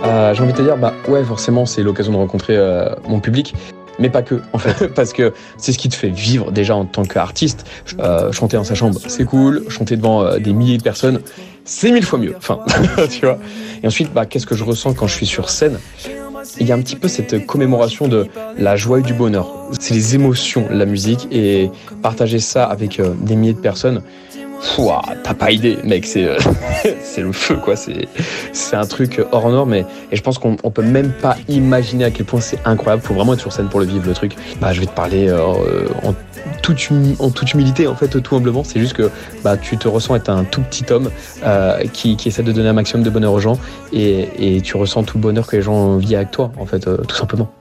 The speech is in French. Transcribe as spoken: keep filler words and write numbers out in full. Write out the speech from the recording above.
Euh, j'ai envie de te dire, bah ouais, forcément, c'est l'occasion de rencontrer euh, mon public, mais pas que, en fait, parce que c'est ce qui te fait vivre déjà en tant qu'artiste. Euh, chanter dans sa chambre, c'est cool. Chanter devant euh, des milliers de personnes, c'est mille fois mieux. Enfin, tu vois. Et ensuite, bah, qu'est-ce que je ressens quand je suis sur scène? Il y a un petit peu cette commémoration de la joie et du bonheur. C'est les émotions, la musique, et partager ça avec euh, des milliers de personnes. Pouah, t'as pas idée, mec, c'est euh, c'est le feu, quoi. C'est c'est un truc hors norme, et, et je pense qu'on on peut même pas imaginer à quel point c'est incroyable. Faut vraiment être sur scène pour le vivre, le truc. Bah, je vais te parler euh, en toute humi- en toute humilité, en fait, tout humblement. C'est juste que bah tu te ressens être un tout petit homme euh, qui qui essaie de donner un maximum de bonheur aux gens, et et tu ressens tout le bonheur que les gens vivent avec toi, en fait, euh, tout simplement.